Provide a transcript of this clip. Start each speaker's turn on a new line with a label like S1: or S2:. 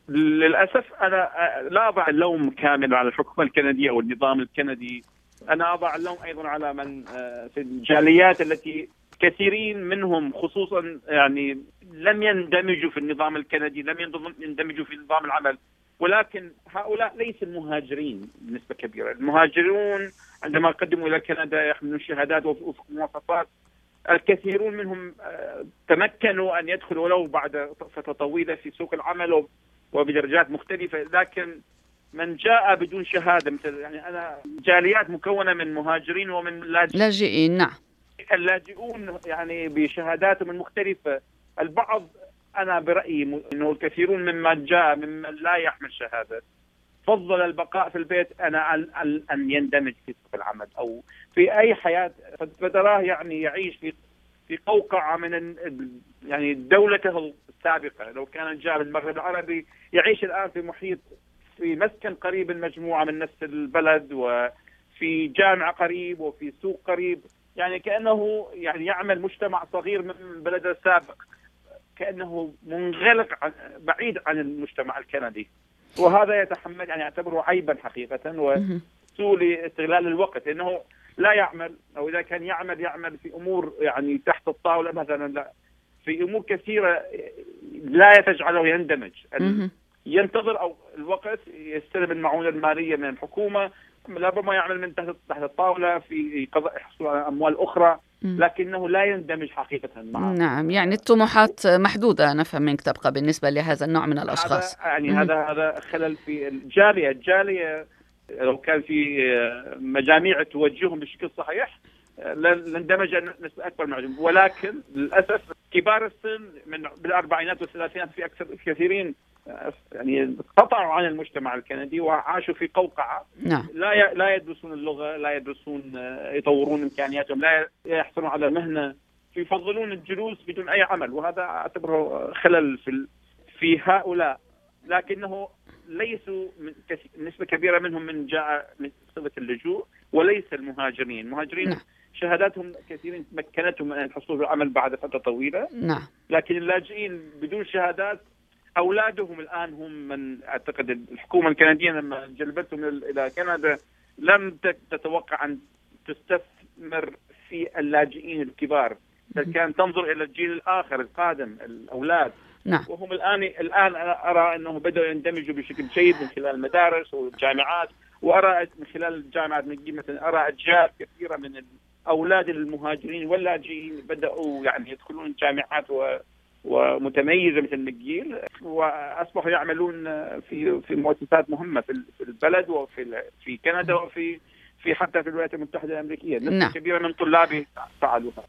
S1: للأسف أنا لا أضع اللوم كامل على الحكومة الكندية أو النظام الكندي. أنا أضع اللوم أيضا على من في الجاليات التي كثيرين منهم خصوصا يعني لم يندمجوا في النظام الكندي، لم يندمجوا في نظام العمل. ولكن هؤلاء ليس المهاجرين بنسبة كبيرة. المهاجرون عندما قدموا إلى كندا يحملون شهادات وفق مواصفات. الكثيرون منهم تمكنوا أن يدخلوا ولو بعد فترة طويلة في سوق العمل وبدرجات مختلفة. لكن من جاء بدون شهادة مثل يعني أنا جاليات مكونة من مهاجرين ومن
S2: لاجئين. نعم.
S1: اللاجئون يعني بشهاداتهم المختلفة. البعض أنا برأيي أنه الكثيرون ممن جاء ممن لا يحمل شهادة فضل البقاء في البيت أنا أن يندمج في سوق العمل أو في أي حياة. فتراه يعني يعيش في قوقعة من يعني دولته السابقة. لو كان جاء من المغرب العربي يعيش الآن في محيط في مسكن قريب المجموعة من نفس البلد وفي جامعة قريب وفي سوق قريب. يعني كأنه يعني يعمل مجتمع صغير من بلده السابق، كأنه منغلق بعيد عن المجتمع الكندي. وهذا يتحمل يعني يعتبره عيبا حقيقة وسوء استغلال الوقت، لأنه لا يعمل أو إذا كان يعمل في أمور يعني تحت الطاولة مثلا، لا في أمور كثيرة لا تجعله يندمج. ينتظر أو الوقت يستلم المعونة المالية من الحكومة، ربما يعمل من تحت الطاولة في قضاء حصول على أموال أخرى، لكنه لا يندمج حقيقة معه.
S2: نعم، يعني الطموحات محدودة نفهم منك تبقى بالنسبة لهذا النوع من الأشخاص.
S1: هذا خلل في الجالية. لو كان في مجاميع توجههم بشكل صحيح لاندمج نسبة أكبر معهم. ولكن للأسف كبار السن من بالأربعينات والثلاثينات في كثيرين يعني قطعوا عن المجتمع الكندي وعاشوا في قوقعة.
S2: نعم.
S1: لا يدرسون اللغة، لا يدرسون يطورون إمكانياتهم، لا يحصلون على مهنة، يفضلون الجلوس بدون أي عمل. وهذا أعتبره خلل في هؤلاء. لكنه ليسوا نسبة كبيرة منهم من جاء من صفة اللجوء وليس المهاجرين. المهاجرين شهاداتهم كثيرين مكنتهم من الحصول على العمل بعد فترة طويلة.
S2: نعم.
S1: لكن اللاجئين بدون شهادات أولادهم الآن هم من أعتقد الحكومة الكندية لما جلبتهم إلى كندا لم تتوقع أن تستثمر في اللاجئين الكبار، بل كان تنظر إلى الجيل الآخر القادم الأولاد.
S2: نعم.
S1: وهم الآن أنا أرى أنه بدأوا يندمجوا بشكل جيد من خلال المدارس والجامعات. وأرى من خلال الجامعات مثلا أرى أجيال كثيرة من الأولاد المهاجرين واللاجئين بدأوا يعني يدخلون الجامعات ومتميزة مثل مcgill، وأصبحوا يعملون في مؤسسات مهمة في البلد وفي كندا وفي حتى في الولايات المتحدة الأمريكية. نسبة كبيرة من طلابي فعلوا هذا.